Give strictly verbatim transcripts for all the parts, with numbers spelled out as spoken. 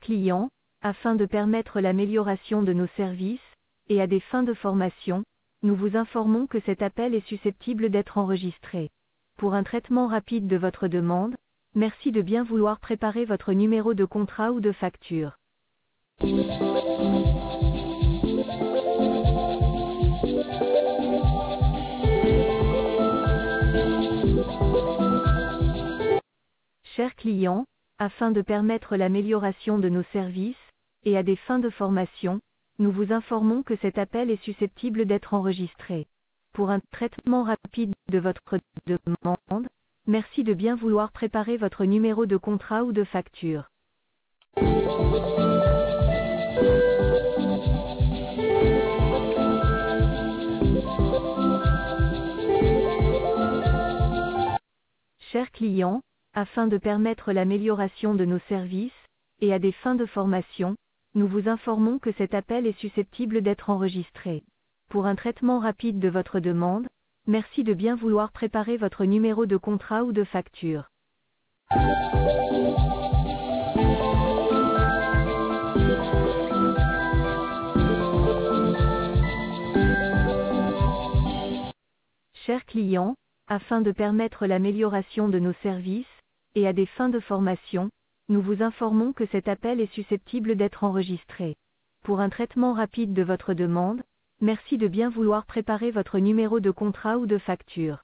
client, afin de permettre l'amélioration de nos services, et à des fins de formation, nous vous informons que cet appel est susceptible d'être enregistré. Pour un traitement rapide de votre demande, merci de bien vouloir préparer votre numéro de contrat ou de facture. Chers clients, afin de permettre l'amélioration de nos services, et à des fins de formation, nous vous informons que cet appel est susceptible d'être enregistré. Pour un traitement rapide de votre demande, merci de bien vouloir préparer votre numéro de contrat ou de facture. Chers clients, afin de permettre l'amélioration de nos services, et à des fins de formation, nous vous informons que cet appel est susceptible d'être enregistré. Pour un traitement rapide de votre demande, merci de bien vouloir préparer votre numéro de contrat ou de facture. Chers clients, afin de permettre l'amélioration de nos services, et à des fins de formation, nous vous informons que cet appel est susceptible d'être enregistré. Pour un traitement rapide de votre demande, merci de bien vouloir préparer votre numéro de contrat ou de facture.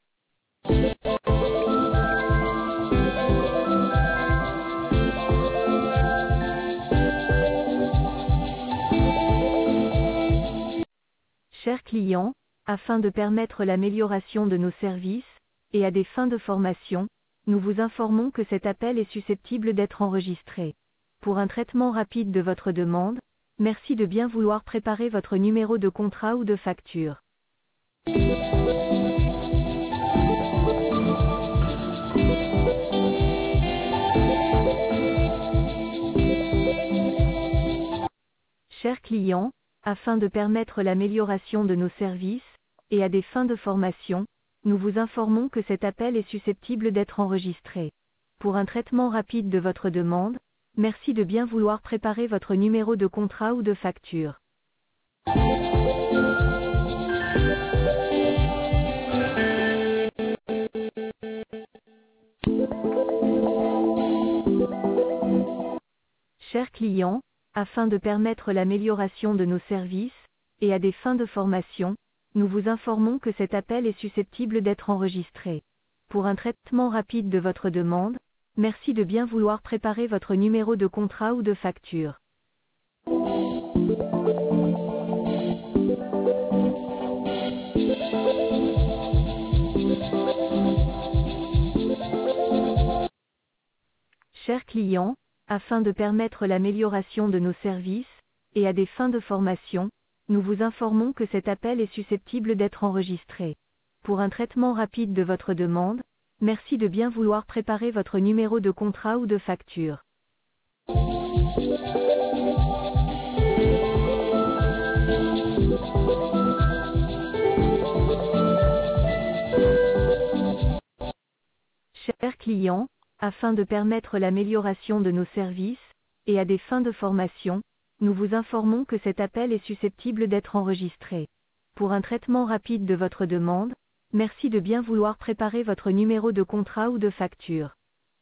Chers clients, afin de permettre l'amélioration de nos services, et à des fins de formation, nous vous informons que cet appel est susceptible d'être enregistré. Pour un traitement rapide de votre demande, merci de bien vouloir préparer votre numéro de contrat ou de facture. Chers clients, afin de permettre l'amélioration de nos services, et à des fins de formation, nous vous informons que cet appel est susceptible d'être enregistré. Pour un traitement rapide de votre demande, merci de bien vouloir préparer votre numéro de contrat ou de facture. Chers clients, afin de permettre l'amélioration de nos services, et à des fins de formation, nous vous informons que cet appel est susceptible d'être enregistré. Pour un traitement rapide de votre demande, merci de bien vouloir préparer votre numéro de contrat ou de facture. Chers clients, afin de permettre l'amélioration de nos services, et à des fins de formation, nous vous informons que cet appel est susceptible d'être enregistré. Pour un traitement rapide de votre demande, merci de bien vouloir préparer votre numéro de contrat ou de facture. Chers clients, afin de permettre l'amélioration de nos services, et à des fins de formation, nous vous informons que cet appel est susceptible d'être enregistré. Pour un traitement rapide de votre demande, merci de bien vouloir préparer votre numéro de contrat ou de facture.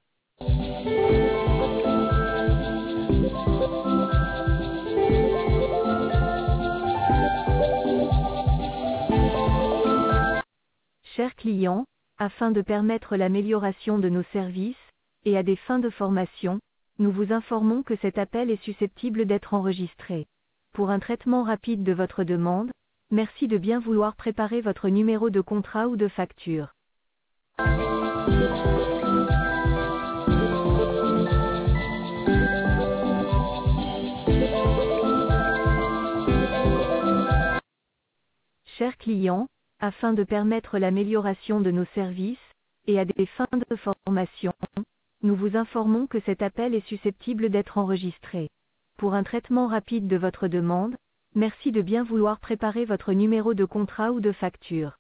Chers clients, afin de permettre l'amélioration de nos services, et à des fins de formation, nous vous informons que cet appel est susceptible d'être enregistré. Pour un traitement rapide de votre demande, merci de bien vouloir préparer votre numéro de contrat ou de facture. Chers clients, afin de permettre l'amélioration de nos services, et à des fins de formation, nous vous informons que cet appel est susceptible d'être enregistré. Pour un traitement rapide de votre demande, merci de bien vouloir préparer votre numéro de contrat ou de facture.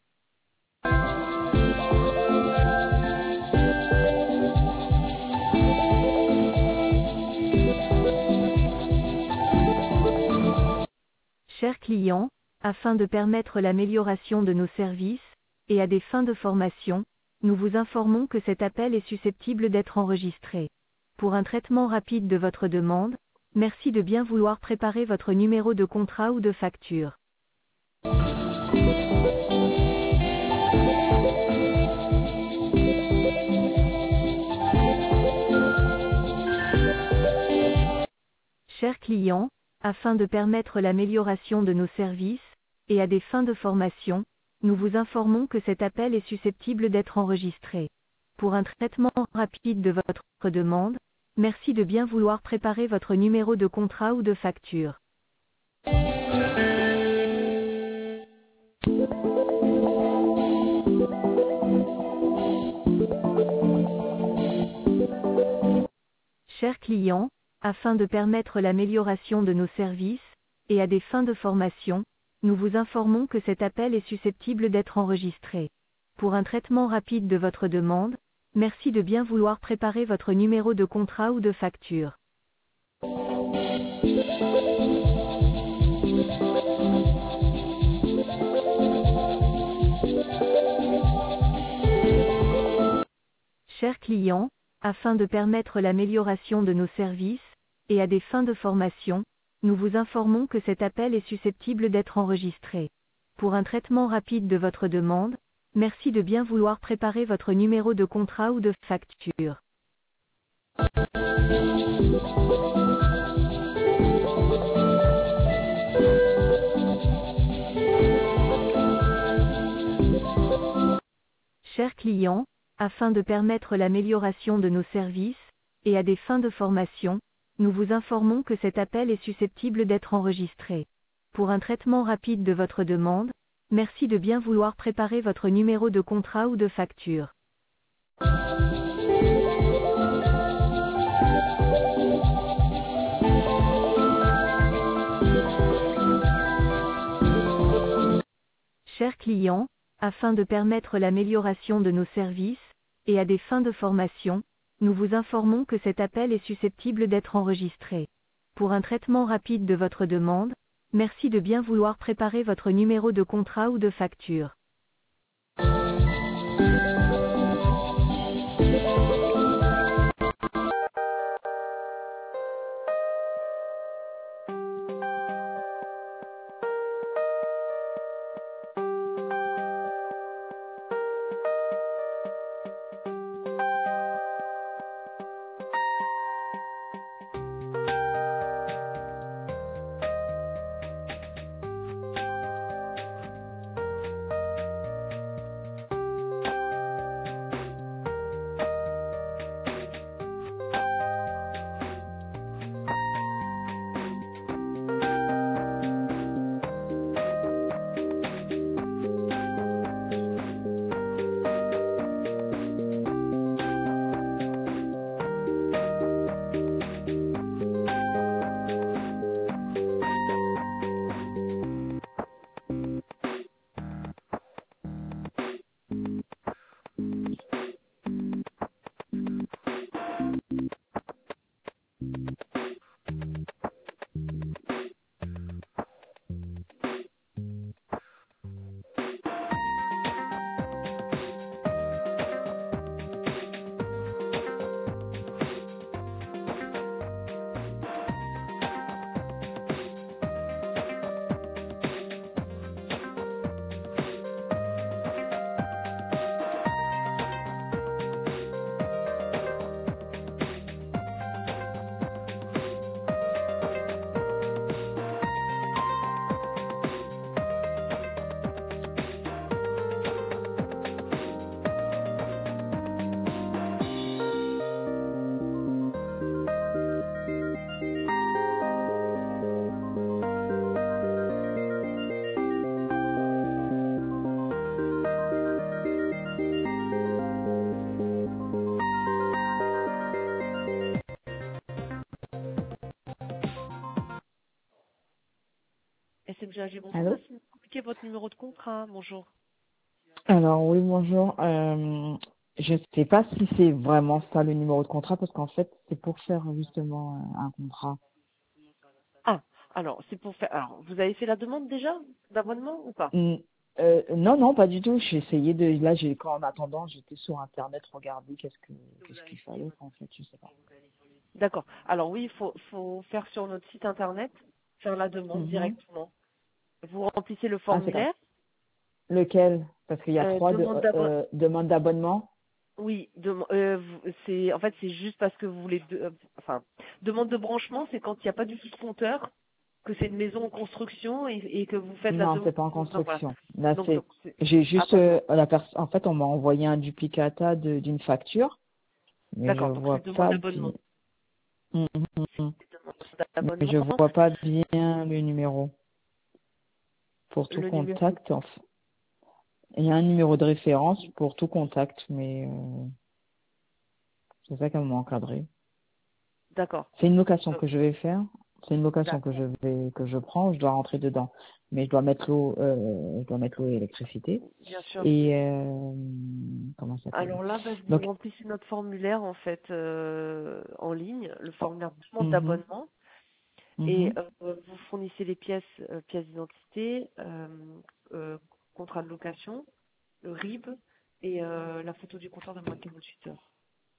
Chers clients, afin de permettre l'amélioration de nos services, et à des fins de formation, nous vous informons que cet appel est susceptible d'être enregistré. Pour un traitement rapide de votre demande, merci de bien vouloir préparer votre numéro de contrat ou de facture. Chers clients, afin de permettre l'amélioration de nos services, et à des fins de formation, nous vous informons que cet appel est susceptible d'être enregistré. Pour un traitement rapide de votre demande, merci de bien vouloir préparer votre numéro de contrat ou de facture. Chers clients, afin de permettre l'amélioration de nos services, et à des fins de formation, nous vous informons que cet appel est susceptible d'être enregistré. Pour un traitement rapide de votre demande, merci de bien vouloir préparer votre numéro de contrat ou de facture. Chers clients, afin de permettre l'amélioration de nos services, et à des fins de formation, nous vous informons que cet appel est susceptible d'être enregistré. Pour un traitement rapide de votre demande, merci de bien vouloir préparer votre numéro de contrat ou de facture. Chers clients, afin de permettre l'amélioration de nos services, et à des fins de formation, nous vous informons que cet appel est susceptible d'être enregistré. Pour un traitement rapide de votre demande, merci de bien vouloir préparer votre numéro de contrat ou de facture. Chers clients, afin de permettre l'amélioration de nos services, et à des fins de formation, nous vous informons que cet appel est susceptible d'être enregistré. Pour un traitement rapide de votre demande, merci de bien vouloir préparer votre numéro de contrat ou de facture. S M G A G, bonjour. Allô? Merci de communiquer votre numéro de contrat. Bonjour. Alors oui, bonjour. Euh, je ne sais pas si c'est vraiment ça le numéro de contrat parce qu'en fait, c'est pour faire justement euh, un contrat. Ah, Alors, c'est pour faire. Alors, vous avez fait la demande déjà d'abonnement ou pas? Mm, euh, non, non, pas du tout. J'ai essayé de. Là, j'ai quand en attendant, j'étais sur internet regarder qu'est-ce que qu'est-ce qu'il fallait en fait, je sais pas. D'accord. Alors oui, il faut, faut faire sur notre site internet, faire la demande Mhm. directement. Vous remplissez le Ah, c'est comme formulaire, lequel? Parce qu'il y a euh, trois de, demande d'abonnement. euh, demandes d'abonnement. Oui, dem- euh, vous- c'est en fait c'est juste parce que vous voulez, de- euh, enfin, demande de branchement, c'est quand il n'y a pas du tout de compteur, que c'est une maison en construction et, et que vous faites la Non, demande. c'est pas en Donc voilà. construction. Là, Donc c'est. donc, c'est J'ai juste abonnement. euh, la pers- En fait, on m'a envoyé un duplicata de- d'une facture, mais je D'accord. Donc vois c'est demande pas bien. d'abonnement. Mhm. C'est demande Mais d'abonnement. je vois pas bien le numéro pour tout Le numéro. contact. En fait. Il y a un numéro de référence pour tout contact, mais euh, c'est ça qu'elle m'a encadré. D'accord. C'est une location Euh, que je vais faire. C'est une location que D'accord. je vais que je prends. Je dois rentrer dedans, mais je dois mettre l'eau, euh, je dois mettre l'eau et l'électricité. Bien sûr. Et euh, comment ça s'appelle? Alors là, bah, vous Donc, remplissez notre formulaire en fait euh, en ligne, le formulaire de demande mhm, d'abonnement, et mhm, euh, vous fournissez les pièces, euh, pièces d'identité, euh, euh, contrat de location, le R I B et euh, la photo du compteur de moins de quarante-huit heures.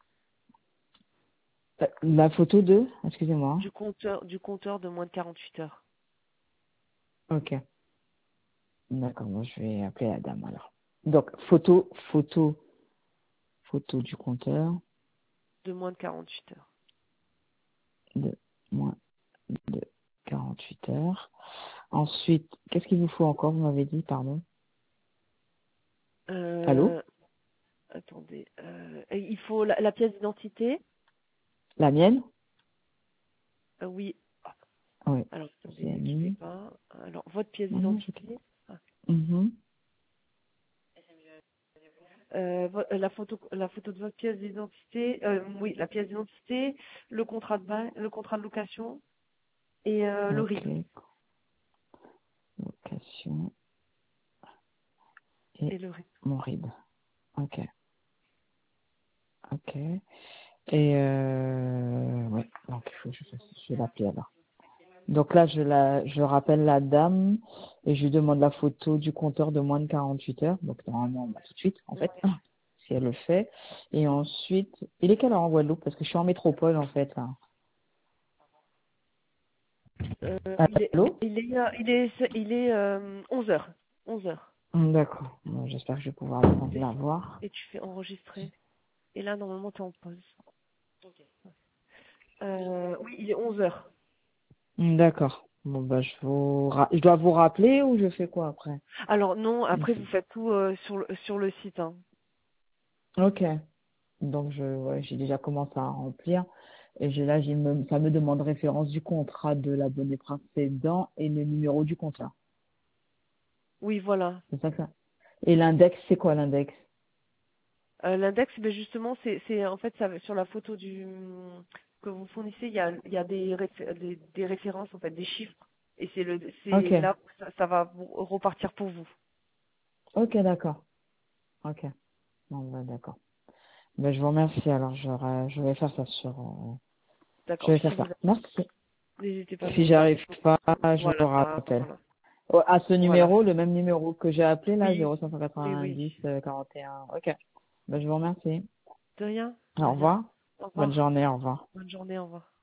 euh, la photo de, excusez-moi. Du compteur, du compteur de moins de quarante-huit heures. Ok, d'accord. Moi, je vais appeler la dame alors. Donc, photo, photo, photo du compteur De moins de quarante-huit heures. de moins de quarante-huit heures. Ensuite, qu'est-ce qu'il vous faut encore? Vous m'avez dit, pardon. Allô? Euh, attendez, euh, et il faut la, la pièce d'identité. La mienne? Euh, oui. Oui. Alors, C'est attendez, ne quittez mis. pas. Alors, votre pièce Mhm, je- d'identité. mhm. Euh, vo- euh, la photo, la photo de votre pièce d'identité, euh, oui, la pièce d'identité, le contrat de bail, le contrat de location et euh, le R I B. Ok. Location et Et le R I B. mon R I B. Ok. Ok. Et euh, ouais. Donc, il faut que je fasse. Je vais l'appeler alors. Donc là, je la, je rappelle la dame et je lui demande la photo du compteur de moins de quarante-huit heures. Donc normalement, bah, tout de suite, en fait, si elle le fait. Et ensuite, il est quelle heure en Guadeloupe? Parce que je suis en métropole, en fait, là. Euh, il est, Allô? il est, euh, il est, il est euh, onze heures. onze heures. Hum, d'accord. Bon, j'espère que je vais pouvoir la la voir. Et tu fais enregistrer. Et là, normalement, tu es en pause. Euh, oui, il est onze heures. Hum, d'accord. Bon, bah, je vous, ra- je dois vous rappeler ou je fais quoi après? Alors non, Une après, fois. vous faites tout euh, sur, le, sur le site. Hein. Ok. Donc, je, ouais, j'ai déjà commencé à remplir. Et j'ai là, j'ai me, ça me demande référence du contrat de l'abonné précédent et le numéro du contrat. Oui, voilà. C'est ça, ça. Et l'index, c'est quoi l'index? Euh, L'index, ben justement, c'est, c'est en fait ça, sur la photo du que vous fournissez, il y a, il y a des, réfé- des, des références, en fait, des chiffres. Et c'est le, Ok. c'est là où ça, ça va vous repartir pour vous. Ok, d'accord. Ok. Bon, bah, d'accord. Ben, je vous remercie. Alors, je, ra- je vais faire ça sur, euh, je D'accord. vais Puis si faire vous ça. Merci. n'hésitez pas à Si nous j'arrive appeler. pas, je vous Voilà, bah, rappelle. voilà. Oh, à ce Voilà. numéro, le même numéro que j'ai appelé là, Oui, zéro cinq cent oui, oui. quatre-vingt-dix euh, quarante et un. Ok. Ben, je vous remercie. De rien, de Au rien. revoir. Au Bonne revoir. journée. Au revoir. Bonne journée, au revoir.